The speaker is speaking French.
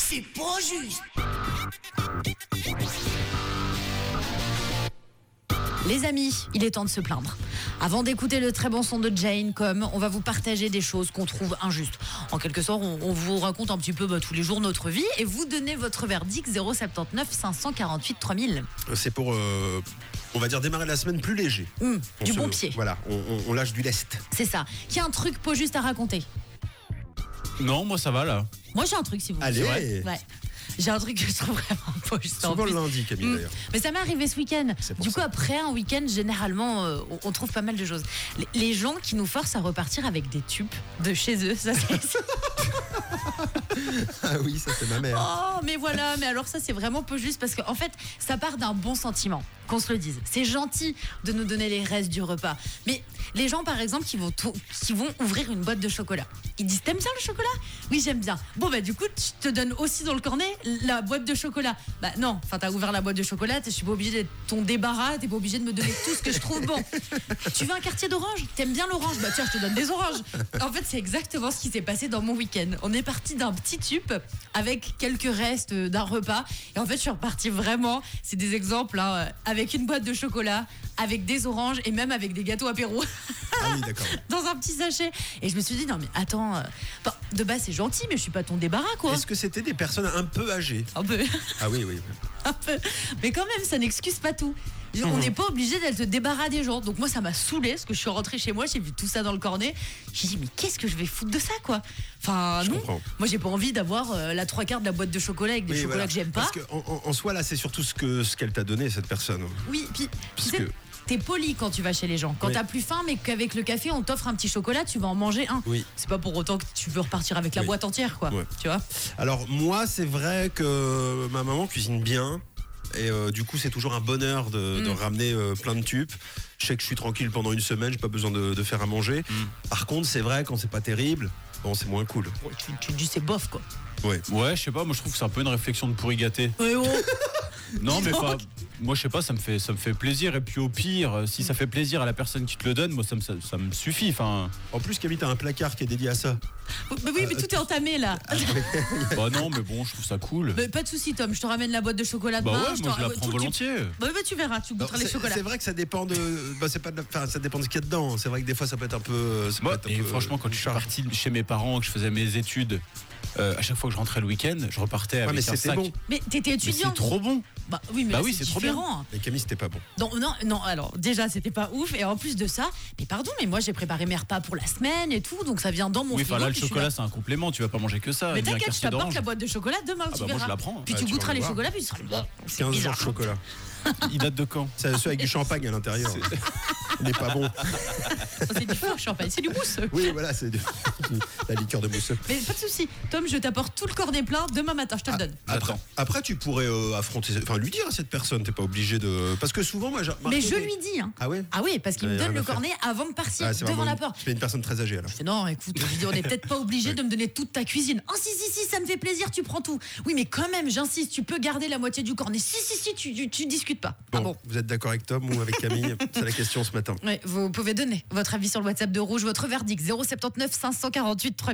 C'est pas juste. Les amis, il est temps de se plaindre. Avant d'écouter le très bon son de Jane, on va vous partager des choses qu'on trouve injustes. En quelque sorte, on vous raconte un petit peu tous les jours notre vie et vous donnez votre verdict 079 548 3000. C'est pour, on va dire, démarrer la semaine plus léger. Du bon pied. Voilà, on lâche du lest. C'est ça. Qui a un truc pas juste à raconter? Non, moi ça va là. Moi j'ai un truc si vous Allez. voulez. Ouais. J'ai un truc que je trouve vraiment pas juste. Souvent le lundi, Camille, d'ailleurs. Mais ça m'est arrivé ce week-end. Du coup, après un week-end, généralement, on trouve pas mal de choses. Les gens qui nous forcent à repartir avec des tubes de chez eux, ça c'est... Ah oui, ça c'est ma mère. Oh, mais voilà, mais alors ça c'est vraiment peu juste parce qu'en fait, ça part d'un bon sentiment, qu'on se le dise. C'est gentil de nous donner les restes du repas. Mais les gens, par exemple, qui vont ouvrir une boîte de chocolat, ils disent: t'aimes bien le chocolat? Oui, j'aime bien. Bon, bah du coup, tu te donnes aussi dans le cornet la boîte de chocolat. Bah non, enfin, t'as ouvert la boîte de chocolat, je suis pas obligée d'être ton débarras, t'es pas obligé de me donner tout ce que je trouve bon. Tu veux un quartier d'orange? T'aimes bien l'orange? Bah tiens, je te donne des oranges. En fait, c'est exactement ce qui s'est passé dans mon week-end. On est parti d'un petit tube avec quelques restes d'un repas. Et en fait, je suis repartie vraiment, c'est des exemples, avec une boîte de chocolat, avec des oranges et même avec des gâteaux apéro. Ah oui, d'accord. Dans un petit sachet. Et je me suis dit, non mais attends, de base c'est gentil, mais je suis pas ton débarras, quoi. Est-ce que c'était des personnes un peu âgées? Un peu. Ah oui, oui. Un peu. Mais quand même, ça n'excuse pas tout. On n'est pas obligé d'être débarras des gens. Donc moi, ça m'a saoulée parce que je suis rentrée chez moi, j'ai vu tout ça dans le cornet. J'ai dit, mais qu'est-ce que je vais foutre de ça, quoi? Enfin, Je non. comprends. Moi, j'ai pas envie d'avoir la 3/4 de la boîte de chocolat avec des Oui, chocolats voilà. que j'aime pas. Parce qu'en soi, là, c'est surtout ce qu'elle t'a donné, cette personne. Oui, puis tu sais, Puisque- t'es poli quand tu vas chez les gens. Quand Oui. t'as plus faim, mais qu'avec le café, on t'offre un petit chocolat, tu vas en manger un. Oui. C'est pas pour autant que tu veux repartir avec la Oui. boîte entière, quoi. Ouais. Tu vois? Alors, moi, c'est vrai que ma maman cuisine bien. Et du coup, c'est toujours un bonheur de ramener plein de tubes. Je sais que je suis tranquille pendant une semaine, j'ai pas besoin de faire à manger. Par contre, c'est vrai, quand c'est pas terrible, bon, c'est moins cool. Ouais, tu dis c'est bof, quoi. Ouais. Ouais, je sais pas, moi je trouve que c'est un peu une réflexion de pourri gâté. Ouais, oh. Non, mais Donc. pas. Moi je sais pas, ça me fait plaisir. Et puis au pire, si ça fait plaisir à la personne qui te le donne, moi ça me suffit. Enfin, En plus, Camille, t'as un placard qui est dédié à ça. Mais oui, mais tout est entamé, là. bah non, mais bon, je trouve ça cool. Mais pas de soucis, Tom, je te ramène la boîte de chocolat Bah demain. ouais, moi je la prends volontiers. Bah, tu verras, tu Alors, goûteras les chocolats. c'est vrai que ça dépend de. Bah, c'est pas de enfin, ça dépend de ce qu'il y a dedans. C'est vrai que des fois, ça peut être un peu. ça peut Moi, être un et peu, franchement, quand je suis charge. parti chez mes parents, que je faisais mes études, à chaque fois que je rentrais le week-end, je repartais avec mais un c'était sac. bon. Mais t'étais Mais étudiant. c'est trop bon. Bah oui, mais Bah là, oui, c'est c'est trop bien. différent. Mais Camille, c'était pas bon. Non, alors déjà c'était pas ouf et en plus de ça, mais pardon, mais moi j'ai préparé mes repas pour la semaine et tout, donc ça vient dans mon Oui, frigo. enfin là, le puis je suis chocolat, là. c'est un complément. Tu vas pas manger que ça. Mais ni un t'inquiète, je quartier t'apporte d'orange. la boîte de chocolat demain, tu bah, moi, verras. je la prends. Puis Ah, tu tu goûteras vas les voir. chocolats, puis tu seras là. C'est 15 jours bizarre. de chocolat. Il date de quand? C'est ceux avec du champagne à l'intérieur. Il n'est pas bon. C'est du faux champagne, c'est du mousse. Oui, voilà, c'est la liqueur de mousseux. Mais pas de souci, Tom, je t'apporte tout le cornet plein demain matin, je te le donne. Après, tu pourrais affronter, enfin lui dire à cette personne, t'es pas obligé de. Parce que souvent, moi, j'ai remarqué Mais je des- lui dis, hein. Ah ouais. Ah oui, parce qu'il me Ouais, donne rien le à faire. cornet avant de partir, Ah, c'est devant vraiment la porte. Tu es une personne très âgée alors. Je fais non, écoute, je dis, on est peut-être pas obligé de me donner toute ta cuisine. Oh si, ça me fait plaisir, tu prends tout. Oui, mais quand même, j'insiste, tu peux garder la moitié du cornet. Si, tu discutes pas. Ah bon. Vous êtes d'accord avec Tom ou avec Camille? C'est la question ce matin. Ouais, vous pouvez donner votre avis sur le WhatsApp de Rouge, votre verdict 079 548 3000.